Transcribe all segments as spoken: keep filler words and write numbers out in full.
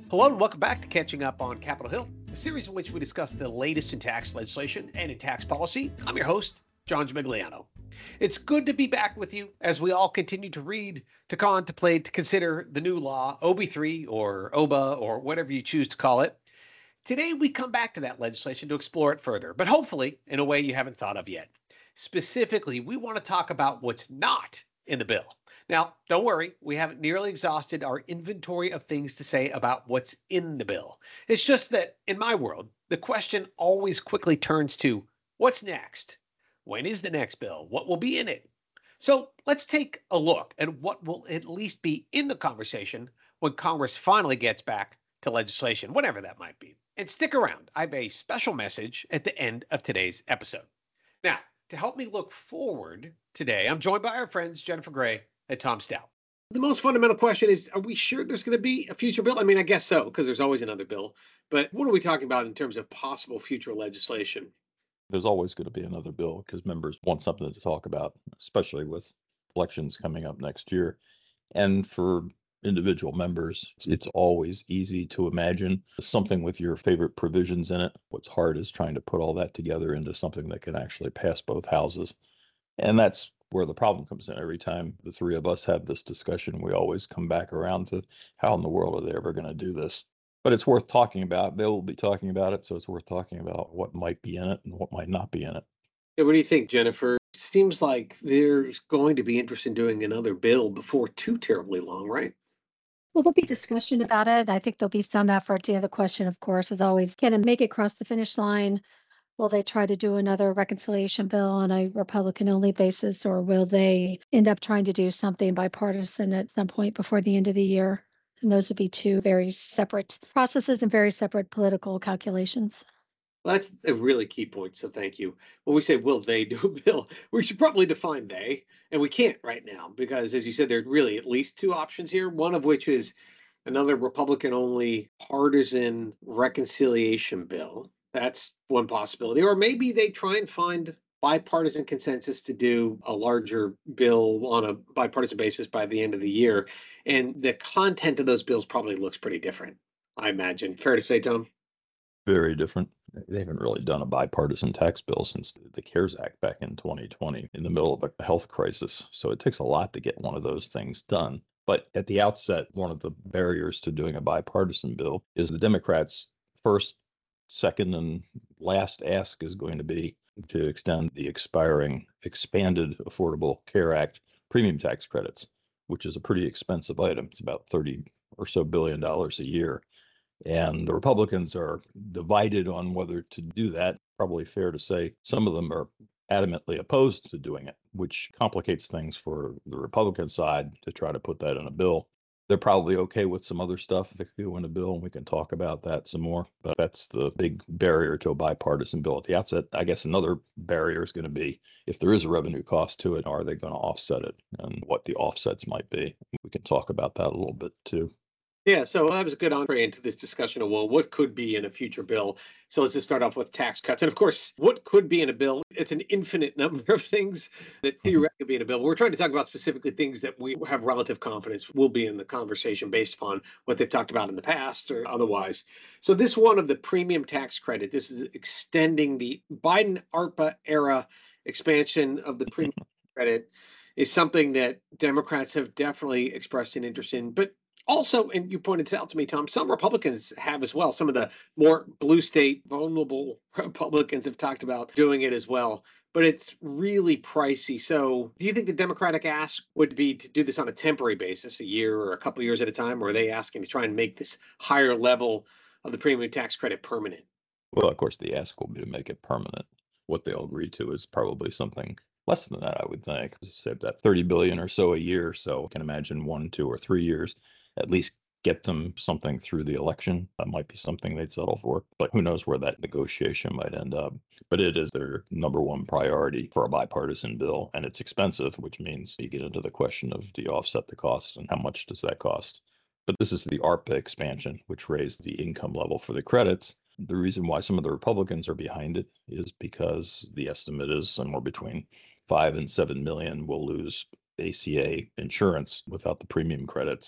Hello and welcome back to Catching Up on Capitol Hill, a series in which we discuss the latest in tax legislation and in tax policy. I'm your host, John Gimigliano. It's good to be back with you as we all continue to read, to contemplate, to consider the new law, O B three or O B A or whatever you choose to call it. Today we come back to that legislation to explore it further, but hopefully in a way you haven't thought of yet. Specifically, we want to talk about what's not in the bill. Now, don't worry, we haven't nearly exhausted our inventory of things to say about what's in the bill. It's just that in my world, the question always quickly turns to what's next? When is the next bill? What will be in it? So let's take a look at what will at least be in the conversation when Congress finally gets back to legislation, whatever that might be. And stick around. I have a special message at the end of today's episode. Now, to help me look forward today, I'm joined by our friends Jennifer Gray and Tom Stout. The most fundamental question is, are we sure there's going to be a future bill? I mean, I guess so, because there's always another bill. But what are we talking about in terms of possible future legislation? There's always going to be another bill because members want something to talk about, especially with elections coming up next year. And for individual members, it's always easy to imagine something with your favorite provisions in it. What's hard is trying to put all that together into something that can actually pass both houses. And that's where the problem comes in. Every time the three of us have this discussion, we always come back around to how in the world are they ever going to do this? But it's worth talking about. They will be talking about it, so it's worth talking about what might be in it and what might not be in it. Yeah, what do you think, Jennifer? It seems like there's going to be interest in doing another bill before too terribly long, right? Well, there'll be discussion about it. I think there'll be some effort. Yeah, the question, of course, is always, can it make it across the finish line? Will they try to do another reconciliation bill on a Republican-only basis, or will they end up trying to do something bipartisan at some point before the end of the year? And those would be two very separate processes and very separate political calculations. Well, that's a really key point, so thank you. When we say, will they do a bill, we should probably define they, and we can't right now because, as you said, there are really at least two options here, one of which is another Republican-only partisan reconciliation bill. That's one possibility. Or maybe they try and find bipartisan consensus to do a larger bill on a bipartisan basis by the end of the year. And the content of those bills probably looks pretty different, I imagine. Fair to say, Tom? Very different. They haven't really done a bipartisan tax bill since the CARES Act back in twenty twenty in the middle of a health crisis. So it takes a lot to get one of those things done. But at the outset, one of the barriers to doing a bipartisan bill is the Democrats' first, second, and last ask is going to be to extend the expiring expanded Affordable Care Act premium tax credits, which is a pretty expensive item. It's about thirty or so billion dollars a year. And the Republicans are divided on whether to do that. Probably fair to say some of them are adamantly opposed to doing it, which complicates things for the Republican side to try to put that in a bill. They're probably okay with some other stuff that could go in a bill, and we can talk about that some more. But that's the big barrier to a bipartisan bill at the outset. I guess another barrier is going to be if there is a revenue cost to it, are they going to offset it and what the offsets might be? We can talk about that a little bit too. Yeah, so that was a good entree into this discussion of, well, what could be in a future bill? So let's just start off with tax cuts. And of course, what could be in a bill? It's an infinite number of things that theoretically could be in a bill. We're trying to talk about specifically things that we have relative confidence will be in the conversation based upon what they've talked about in the past or otherwise. So this one of the premium tax credit, this is extending the Biden ARPA era expansion of the premium credit is something that Democrats have definitely expressed an interest in. But also, and you pointed out to me, Tom, some Republicans have as well. Some of the more blue state vulnerable Republicans have talked about doing it as well. But it's really pricey. So do you think the Democratic ask would be to do this on a temporary basis, a year or a couple of years at a time? Or are they asking to try and make this higher level of the premium tax credit permanent? Well, of course, the ask will be to make it permanent. What they'll agree to is probably something less than that, I would think. Say that thirty billion dollars or so a year. So I can imagine one, two, or three years. At least get them something through the election. That might be something they'd settle for, but who knows where that negotiation might end up. But it is their number one priority for a bipartisan bill, and it's expensive, which means you get into the question of do you offset the cost and how much does that cost? But this is the ARPA expansion, which raised the income level for the credits. The reason why some of the Republicans are behind it is because the estimate is somewhere between five and seven million will lose A C A insurance without the premium credits.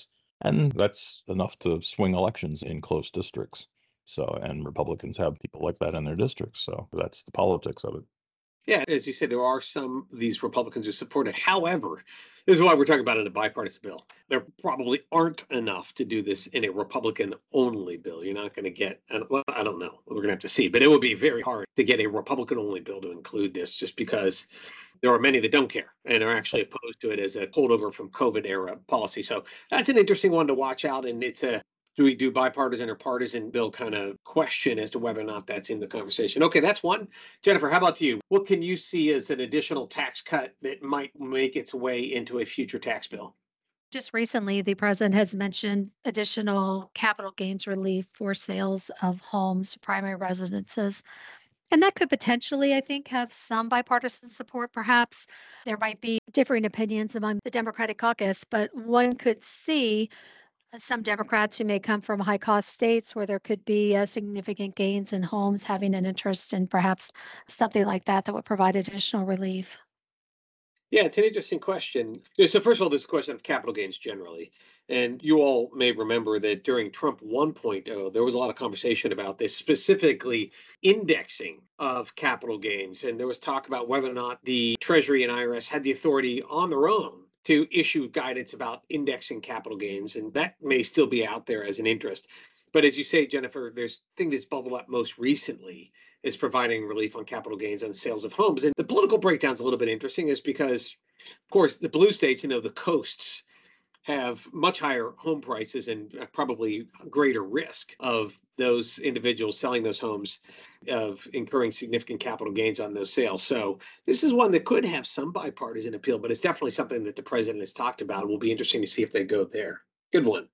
And that's enough to swing elections in close districts. So, and Republicans have people like that in their districts. So that's the politics of it. Yeah, as you said, there are some of these Republicans who support it. However, this is why we're talking about it in a bipartisan bill. There probably aren't enough to do this in a Republican only bill. You're not going to get, and well, I don't know. We're going to have to see, but it would be very hard to get a Republican only bill to include this just because there are many that don't care and are actually opposed to it as a holdover from COVID era policy. So that's an interesting one to watch out. And it's a do we do bipartisan or partisan bill kind of question as to whether or not that's in the conversation. Okay, that's one. Jennifer, how about you? What can you see as an additional tax cut that might make its way into a future tax bill? Just recently, the president has mentioned additional capital gains relief for sales of homes, primary residences. And that could potentially, I think, have some bipartisan support, perhaps. There might be differing opinions among the Democratic caucus, but one could see some Democrats who may come from high cost states where there could be uh, significant gains in homes having an interest in perhaps something like that that would provide additional relief. Yeah, it's an interesting question. Yeah, so first of all, this question of capital gains generally. And you all may remember that during Trump 1.0, there was a lot of conversation about this, specifically indexing of capital gains. And there was talk about whether or not the Treasury and I R S had the authority on their own to issue guidance about indexing capital gains. And that may still be out there as an interest. But as you say, Jennifer, there's thing that's bubbled up most recently is providing relief on capital gains on sales of homes. And the political breakdown's a little bit interesting is because, of course, the blue states, you know, the coasts have much higher home prices and probably greater risk of those individuals selling those homes of incurring significant capital gains on those sales. So this is one that could have some bipartisan appeal, but it's definitely something that the president has talked about. It will be interesting to see if they go there. Good one.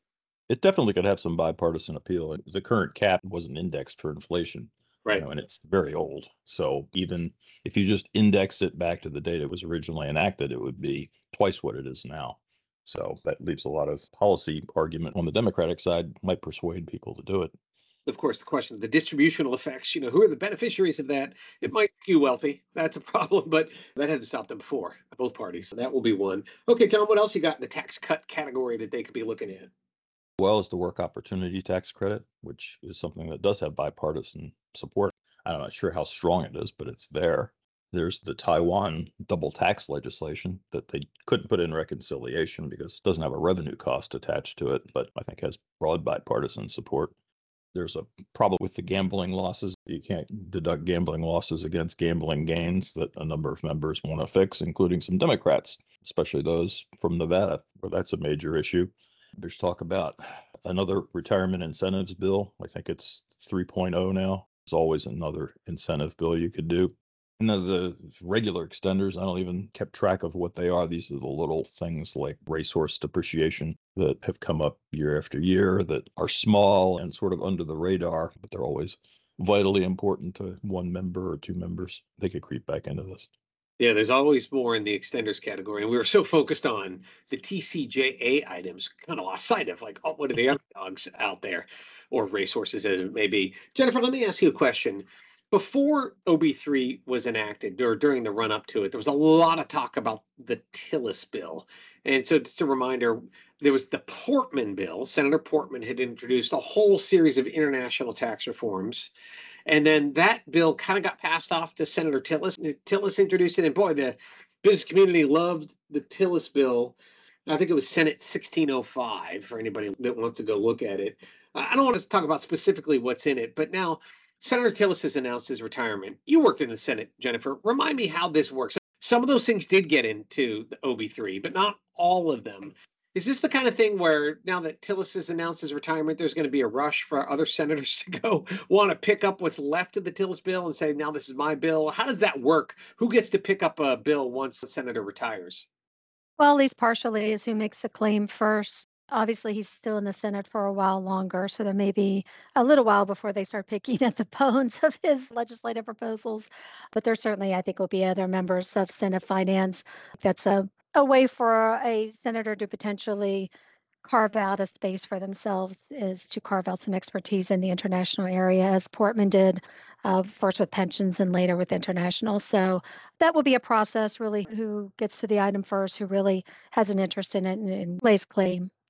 It definitely could have some bipartisan appeal. The current cap wasn't indexed for inflation. Right. You know, and it's very old. So even if you just index it back to the date it was originally enacted, it would be twice what it is now. So that leaves a lot of policy argument on the Democratic side, might persuade people to do it. Of course, the question, the distributional effects, you know, who are the beneficiaries of that? It might skew wealthy. That's a problem, but that hasn't stopped them before, both parties. So that will be one. Okay, Tom, what else you got in the tax cut category that they could be looking at? Well as the work opportunity tax credit, which is something that does have bipartisan support. I'm not sure how strong it is, but it's there. There's the Taiwan double tax legislation that they couldn't put in reconciliation because it doesn't have a revenue cost attached to it, but I think has broad bipartisan support. There's a problem with the gambling losses. You can't deduct gambling losses against gambling gains that a number of members want to fix, including some Democrats, especially those from Nevada, where that's a major issue. There's talk about another retirement incentives bill. I think it's three point oh now. There's always another incentive bill you could do. And the, the regular extenders, I don't even kept track of what they are. These are the little things like racehorse depreciation that have come up year after year that are small and sort of under the radar, but they're always vitally important to one member or two members. They could creep back into this. Yeah, there's always more in the extenders category. And we were so focused on the T C J A items, kind of lost sight of like, oh, what are the other dogs out there or racehorses as it may be. Jennifer, let me ask you a question. Before O B three was enacted or during the run up to it, there was a lot of talk about the Tillis bill. And so just a reminder, there was the Portman bill. Senator Portman had introduced a whole series of international tax reforms. And then that bill kind of got passed off to Senator Tillis. Tillis introduced it, and boy, the business community loved the Tillis bill. I think it was Senate sixteen oh five for anybody that wants to go look at it. I don't want to talk about specifically what's in it, but now Senator Tillis has announced his retirement. You worked in the Senate, Jennifer. Remind me how this works. Some of those things did get into the O B three, but not all of them. Is this the kind of thing where now that Tillis has announced his retirement, there's going to be a rush for other senators to go want to pick up what's left of the Tillis bill and say, now this is my bill? How does that work? Who gets to pick up a bill once a senator retires? Well, at least partially is who makes the claim first. Obviously, he's still in the Senate for a while longer, so there may be a little while before they start picking at the bones of his legislative proposals. But there certainly, I think, will be other members of Senate Finance. That's a, a way for a senator to potentially carve out a space for themselves, is to carve out some expertise in the international area, as Portman did, uh, first with pensions and later with international. So that will be a process, really, who gets to the item first, who really has an interest in it and, and lays claim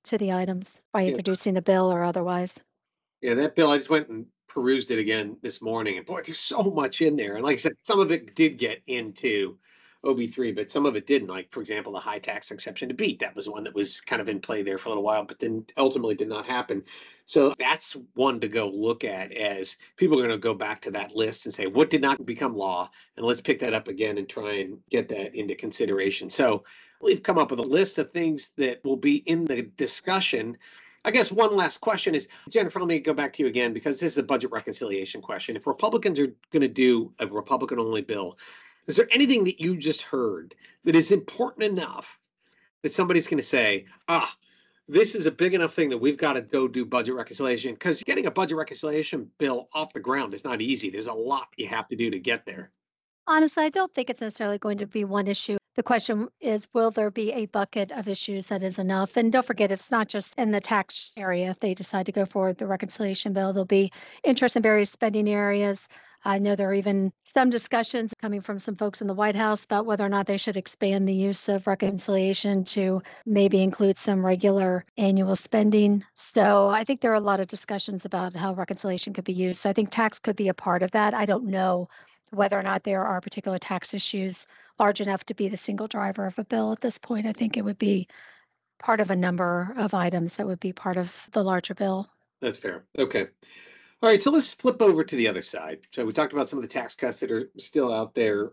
to the items by Yeah. introducing a bill or otherwise. Yeah, that bill, I just went and perused it again this morning, and boy, there's so much in there. And like I said, some of it did get into O B three, but some of it didn't. Like, for example, the high tax exception to BEAT, that was one that was kind of in play there for a little while, but then ultimately did not happen. So that's one to go look at, as people are going to go back to that list and say, what did not become law? And let's pick that up again and try and get that into consideration. So we've come up with a list of things that will be in the discussion. I guess one last question is, Jennifer, let me go back to you again, because this is a budget reconciliation question. If Republicans are going to do a Republican-only bill, is there anything that you just heard that is important enough that somebody's going to say, ah, this is a big enough thing that we've got to go do budget reconciliation? Because getting a budget reconciliation bill off the ground is not easy. There's a lot you have to do to get there. Honestly, I don't think it's necessarily going to be one issue. The question is, will there be a bucket of issues that is enough? And don't forget, it's not just in the tax area. If they decide to go forward the reconciliation bill, there'll be interest in various spending areas. I know there are even some discussions coming from some folks in the White House about whether or not they should expand the use of reconciliation to maybe include some regular annual spending. So I think there are a lot of discussions about how reconciliation could be used. So I think tax could be a part of that. I don't know whether or not there are particular tax issues large enough to be the single driver of a bill at this point. I think it would be part of a number of items that would be part of the larger bill. That's fair. Okay. All right, so let's flip over to the other side. So we talked about some of the tax cuts that are still out there,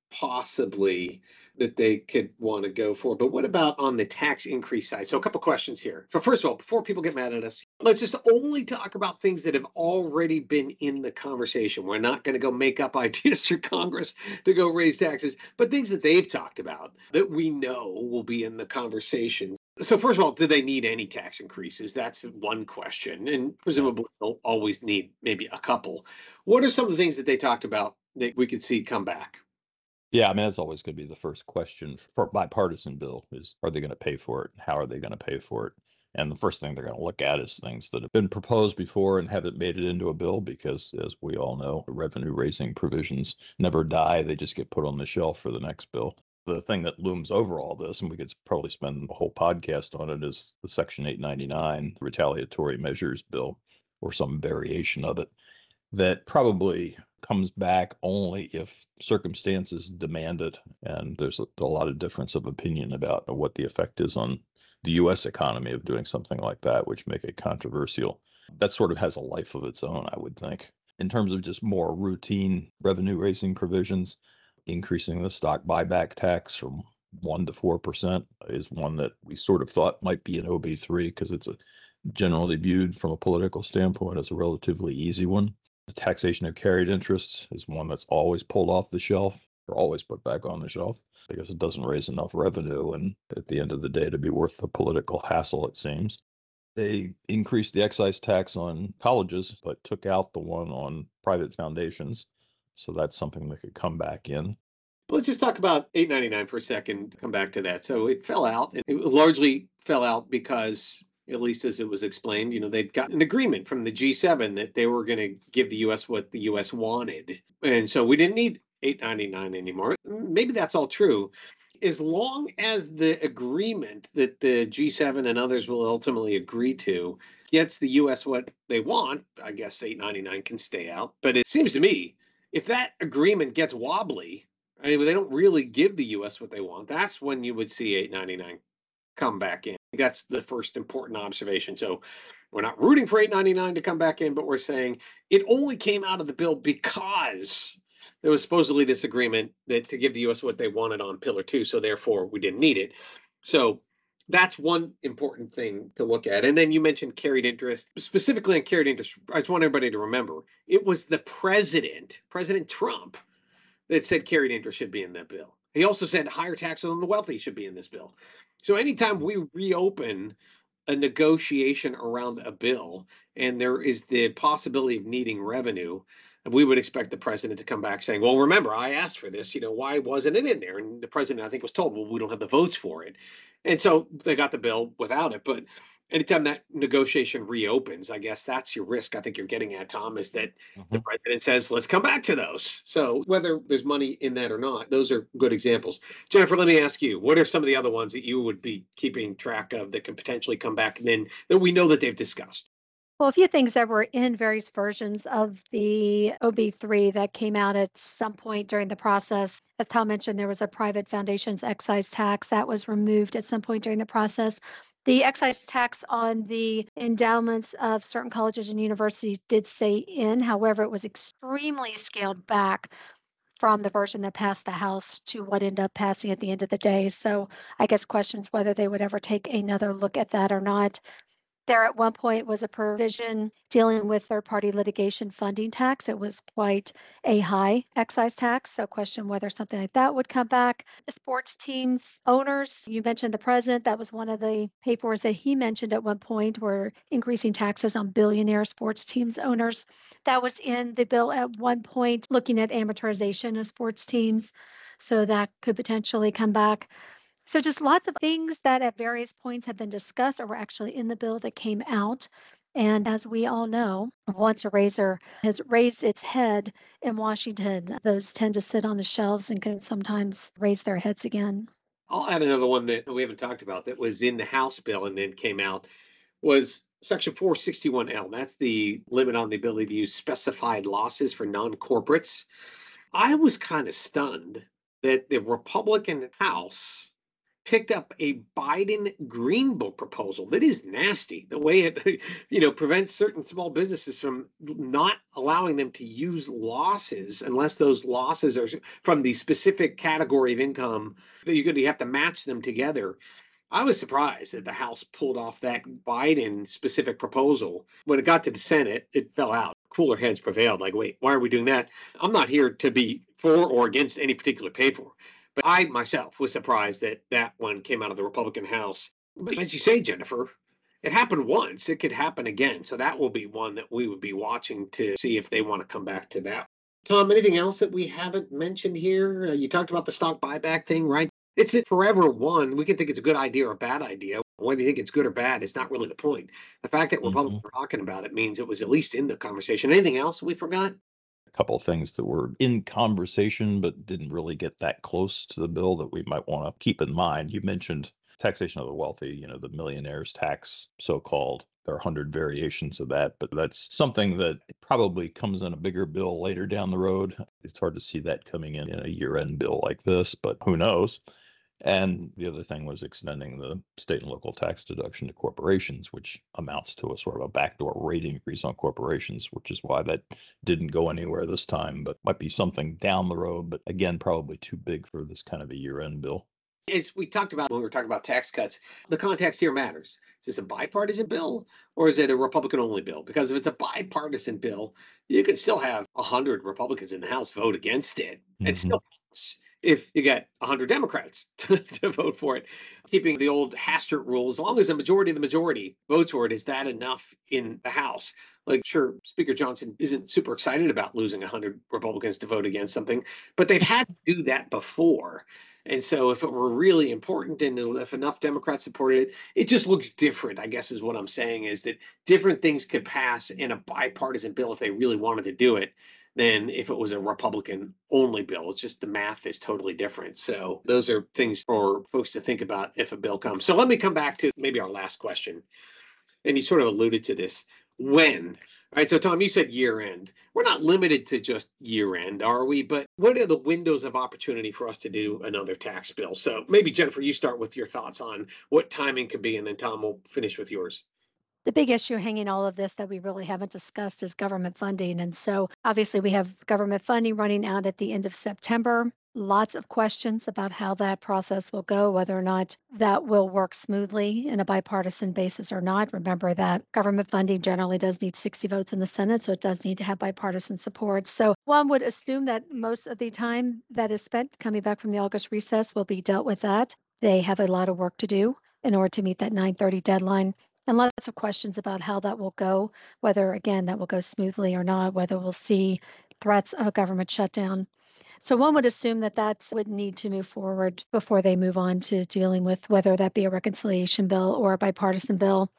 possibly, that they could want to go for. But what about on the tax increase side? So a couple questions here. So first of all, before people get mad at us, let's just only talk about things that have already been in the conversation. We're not going to go make up ideas for Congress to go raise taxes, but things that they've talked about that we know will be in the conversation. So first of all, do they need any tax increases? That's one question. And presumably they'll always need maybe a couple. What are some of the things that they talked about that we could see come back? Yeah, I mean, that's always going to be the first question for a bipartisan bill is, are they going to pay for it? How are they going to pay for it? And the first thing they're going to look at is things that have been proposed before and haven't made it into a bill, because as we all know, revenue raising provisions never die. They just get put on the shelf for the next bill. The thing that looms over all this, and we could probably spend a whole podcast on it, is the Section eight ninety-nine retaliatory measures bill, or some variation of it, that probably comes back only if circumstances demand it. And there's a, a lot of difference of opinion about what the effect is on the U S economy of doing something like that, which make it controversial. That sort of has a life of its own, I would think. In terms of just more routine revenue raising provisions, increasing the stock buyback tax from one to four percent is one that we sort of thought might be an O B three, because it's a, generally viewed from a political standpoint as a relatively easy one. The taxation of carried interests is one that's always pulled off the shelf, or always put back on the shelf, because it doesn't raise enough revenue, and at the end of the day, to be worth the political hassle, it seems. They increased the excise tax on colleges, but took out the one on private foundations. So that's something that could come back in. Let's just talk about eight ninety-nine for a second, come back to that. So it fell out, and it largely fell out because, at least as it was explained, you know, they'd gotten an agreement from the G seven that they were going to give the U S what the U S wanted. And so we didn't need eight ninety-nine anymore. Maybe that's all true. As long as the agreement that the G seven and others will ultimately agree to gets the U S what they want, I guess eight ninety-nine can stay out. But it seems to me, if that agreement gets wobbly, I mean, they don't really give the U S what they want, that's when you would see eight ninety-nine come back in. That's the first important observation. So we're not rooting for eight ninety-nine to come back in, but we're saying it only came out of the bill because there was supposedly this agreement that to give the U S what they wanted on Pillar Two, so therefore we didn't need it. So that's one important thing to look at. And then you mentioned carried interest, specifically on carried interest. I just want everybody to remember, it was the president, President Trump, that said carried interest should be in that bill. He also said higher taxes on the wealthy should be in this bill. So anytime we reopen a negotiation around a bill and there is the possibility of needing revenue, we would expect the president to come back saying, well, remember, I asked for this, you know, why wasn't it in there? And the president, I think, was told, well, we don't have the votes for it. And so they got the bill without it. But anytime that negotiation reopens, I guess that's your risk. I think you're getting at, Tom, is that the Mhm. president says, let's come back to those. So whether there's money in that or not, those are good examples. Jennifer, let me ask you, what are some of the other ones that you would be keeping track of that could potentially come back and then that we know that they've discussed? Well, a few things that were in various versions of the O B three that came out at some point during the process. As Tom mentioned, there was a private foundations excise tax that was removed at some point during the process. The excise tax on the endowments of certain colleges and universities did stay in. However, it was extremely scaled back from the version that passed the House to what ended up passing at the end of the day. So I guess questions whether they would ever take another look at that or not. There at one point was a provision dealing with third-party litigation funding tax. It was quite a high excise tax, so question whether something like that would come back. The sports teams owners, you mentioned the president, that was one of the papers that he mentioned at one point were increasing taxes on billionaire sports teams owners. That was in the bill at one point, looking at amortization of sports teams, so that could potentially come back. So just lots of things that at various points have been discussed or were actually in the bill that came out. And as we all know, once a razor has raised its head in Washington, those tend to sit on the shelves and can sometimes raise their heads again. I'll add another one that we haven't talked about that was in the House bill and then came out was Section four sixty-one L. That's the limit on the ability to use specified losses for non-corporates. I was kind of stunned that the Republican House picked up a Biden Green Book proposal that is nasty. The way it, you know, prevents certain small businesses from not allowing them to use losses unless those losses are from the specific category of income that you're going to have to match them together. I was surprised that the House pulled off that Biden specific proposal. When it got to the Senate, it fell out. Cooler heads prevailed. Like, wait, why are we doing that? I'm not here to be for or against any particular paper. But I myself was surprised that that one came out of the Republican House. But as you say, Jennifer, it happened once. It could happen again. So that will be one that we would be watching to see if they want to come back to that. Tom, anything else that we haven't mentioned here? Uh, you talked about the stock buyback thing, right? It's a forever one. We can think it's a good idea or a bad idea. Whether you think it's good or bad is not really the point. The fact that Republicans Mhm. are talking about it means it was at least in the conversation. Anything else we forgot? A couple of things that were in conversation but didn't really get that close to the bill that we might want to keep in mind. You mentioned taxation of the wealthy, you know, the millionaires tax, so called. There are a hundred variations of that, but that's something that probably comes in a bigger bill later down the road. It's hard to see that coming in in a year-end bill like this, but who knows? And the other thing was extending the state and local tax deduction to corporations, which amounts to a sort of a backdoor rate increase on corporations, which is why that didn't go anywhere this time, but might be something down the road. But again, probably too big for this kind of a year end bill. As we talked about when we were talking about tax cuts, the context here matters. Is this a bipartisan bill or is it a Republican only bill? Because if it's a bipartisan bill, you could still have one hundred Republicans in the House vote against it and Hmm. still pass if you get one hundred Democrats to, to vote for it. Keeping the old Hastert rule, as long as the majority of the majority votes for it, is that enough in the House? Like, sure, Speaker Johnson isn't super excited about losing one hundred Republicans to vote against something, but they've had to do that before. And so if it were really important and if enough Democrats supported it, it just looks different, I guess is what I'm saying, is that different things could pass in a bipartisan bill if they really wanted to do it than if it was a Republican only bill. It's just the math is totally different. So those are things for folks to think about if a bill comes. So let me come back to maybe our last question. And you sort of alluded to this. When? All right, so Tom, you said year end. We're not limited to just year end, are we? But what are the windows of opportunity for us to do another tax bill? So maybe Jennifer, you start with your thoughts on what timing could be, and then Tom will finish with yours. The big issue hanging all of this that we really haven't discussed is government funding. And so obviously we have government funding running out at the end of September. Lots of questions about how that process will go, whether or not that will work smoothly in a bipartisan basis or not. Remember that government funding generally does need sixty votes in the Senate, so it does need to have bipartisan support. So one would assume that most of the time that is spent coming back from the August recess will be dealt with that. They have a lot of work to do in order to meet that nine thirty deadline. And lots of questions about how that will go, whether, again, that will go smoothly or not, whether we'll see threats of a government shutdown. So one would assume that that would need to move forward before they move on to dealing with whether that be a reconciliation bill or a bipartisan bill.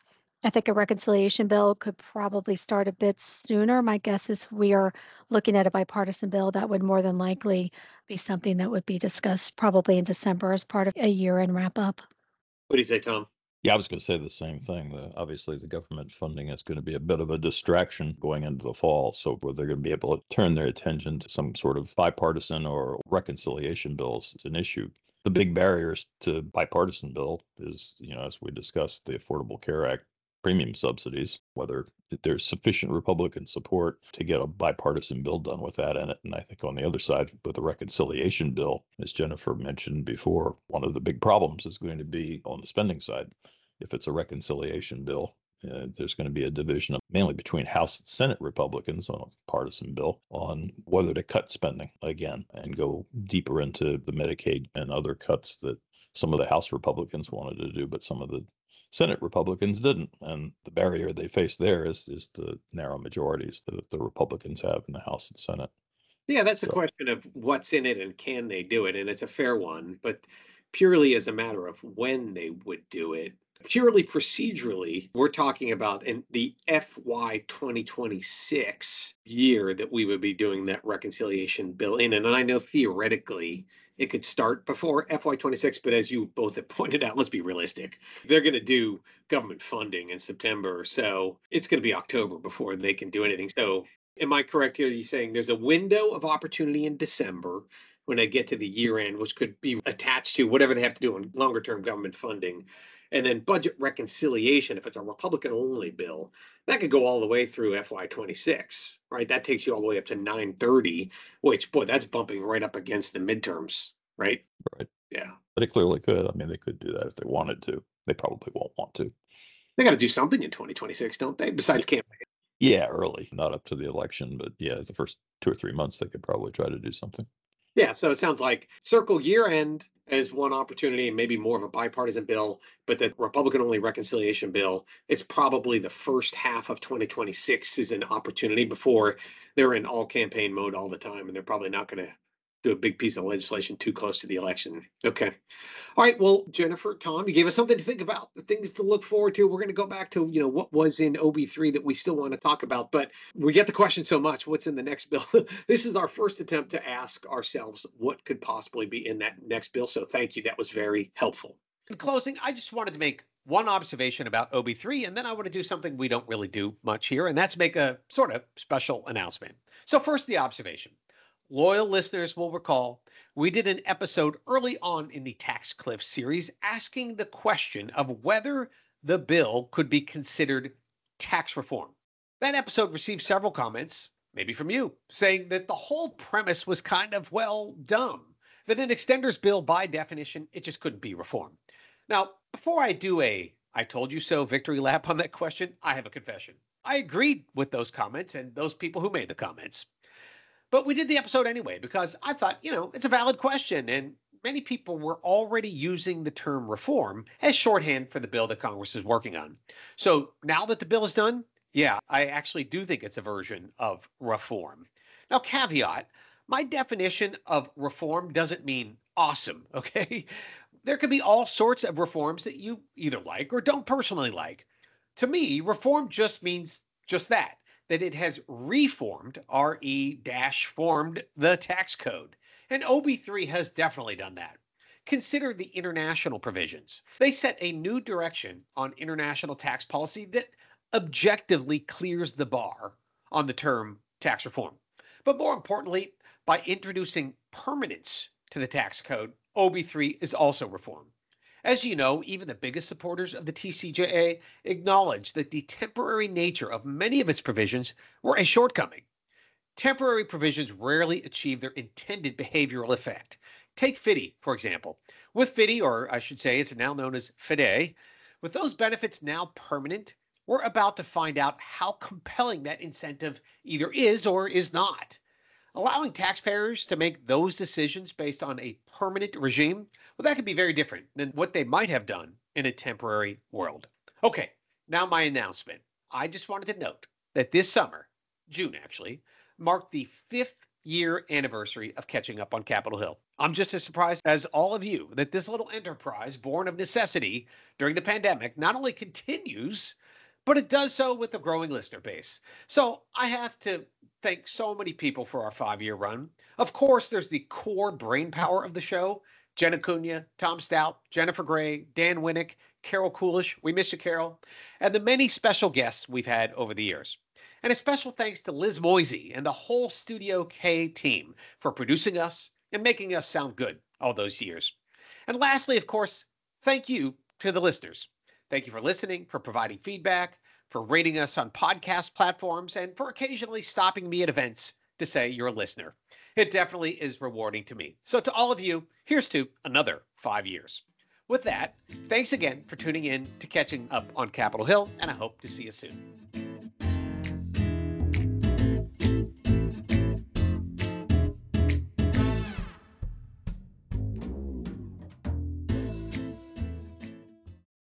I think a reconciliation bill could probably start a bit sooner. My guess is we are looking at a bipartisan bill that would more than likely be something that would be discussed probably in December as part of a year-end wrap up. What do you say, Tom? Yeah, I was going to say the same thing. The, obviously, the government funding is going to be a bit of a distraction going into the fall. So where they're going to be able to turn their attention to some sort of bipartisan or reconciliation bills is an issue. The big barriers to bipartisan bill is, you know, as we discussed, the Affordable Care Act premium subsidies, whether there's sufficient Republican support to get a bipartisan bill done with that in it. And I think on the other side, with the reconciliation bill, as Jennifer mentioned before, one of the big problems is going to be on the spending side. If it's a reconciliation bill, uh, there's going to be a division of, mainly between House and Senate Republicans on a partisan bill on whether to cut spending again and go deeper into the Medicaid and other cuts that some of the House Republicans wanted to do, but some of the Senate Republicans didn't. And the barrier they face there is, is the narrow majorities that the Republicans have in the House and Senate. Yeah, that's a So- question of what's in it and can they do it? And it's a fair one, but purely as a matter of when they would do it. Purely procedurally, we're talking about in the F Y twenty twenty-six year that we would be doing that reconciliation bill in. And I know theoretically it could start before F Y twenty-six, but as you both have pointed out, let's be realistic. They're going to do government funding in September, so it's going to be October before they can do anything. So am I correct here? You're saying there's a window of opportunity in December when they get to the year end, which could be attached to whatever they have to do on longer term government funding. And then budget reconciliation, if it's a Republican only bill, that could go all the way through F Y twenty-six, right? That takes you all the way up to nine thirty, which, boy, that's bumping right up against the midterms, right? Right. Yeah. But it clearly could. I mean, they could do that if they wanted to. They probably won't want to. They got to do something in twenty twenty-six, don't they? Besides campaign. Yeah, early, not up to the election, but yeah, the first two or three months they could probably try to do something. Yeah, so it sounds like circle year end as one opportunity and maybe more of a bipartisan bill, but the Republican only reconciliation bill, it's probably the first half of twenty twenty-six is an opportunity before they're in all campaign mode all the time. And they're probably not going to do a big piece of legislation too close to the election. Okay. All right. Well, Jennifer, Tom, you gave us something to think about, the things to look forward to. We're going to go back to, you know, what was in O B three that we still want to talk about, but we get the question so much, what's in the next bill? This is our first attempt to ask ourselves what could possibly be in that next bill. So thank you. That was very helpful. In closing, I just wanted to make one observation about O B three, and then I want to do something we don't really do much here, and that's make a sort of special announcement. So first, the observation. Loyal listeners will recall we did an episode early on in the Tax Cliff series asking the question of whether the bill could be considered tax reform. That episode received several comments, maybe from you, saying that the whole premise was kind of, well, dumb, that an extenders bill, by definition, it just couldn't be reform. Now, before I do a I told you so victory lap on that question, I have a confession. I agreed with those comments and those people who made the comments. But we did the episode anyway because I thought, you know, it's a valid question, and many people were already using the term reform as shorthand for the bill that Congress is working on. So now that the bill is done, yeah, I actually do think it's a version of reform. Now, caveat, my definition of reform doesn't mean awesome, okay? There could be all sorts of reforms that you either like or don't personally like. To me, reform just means just that. That it has reformed, R E formed, the tax code. And O B three has definitely done that. Consider the international provisions. They set a new direction on international tax policy that objectively clears the bar on the term tax reform. But more importantly, by introducing permanence to the tax code, O B three is also reform. As you know, even the biggest supporters of the T C J A acknowledge that the temporary nature of many of its provisions were a shortcoming. Temporary provisions rarely achieve their intended behavioral effect. Take F D I E, for example. With F D I E, or I should say it's now known as F D A, with those benefits now permanent, we're about to find out how compelling that incentive either is or is not. Allowing taxpayers to make those decisions based on a permanent regime, well, that could be very different than what they might have done in a temporary world. Okay, now my announcement. I just wanted to note that this summer, June actually, marked the fifth year anniversary of catching up on Capitol Hill. I'm just as surprised as all of you that this little enterprise born of necessity during the pandemic not only continues, but it does so with a growing listener base. So I have to thank so many people for our five-year run. Of course, there's the core brain power of the show. Jen Acuna, Tom Stout, Jennifer Gray, Dan Winnick, Carol Coolish. We miss you, Carol. And the many special guests we've had over the years. And a special thanks to Liz Moisey and the whole Studio K team for producing us and making us sound good all those years. And lastly, of course, thank you to the listeners. Thank you for listening, for providing feedback, for rating us on podcast platforms, and for occasionally stopping me at events to say you're a listener. It definitely is rewarding to me. So to all of you, here's to another five years. With that, thanks again for tuning in to Catching Up on Capitol Hill, and I hope to see you soon.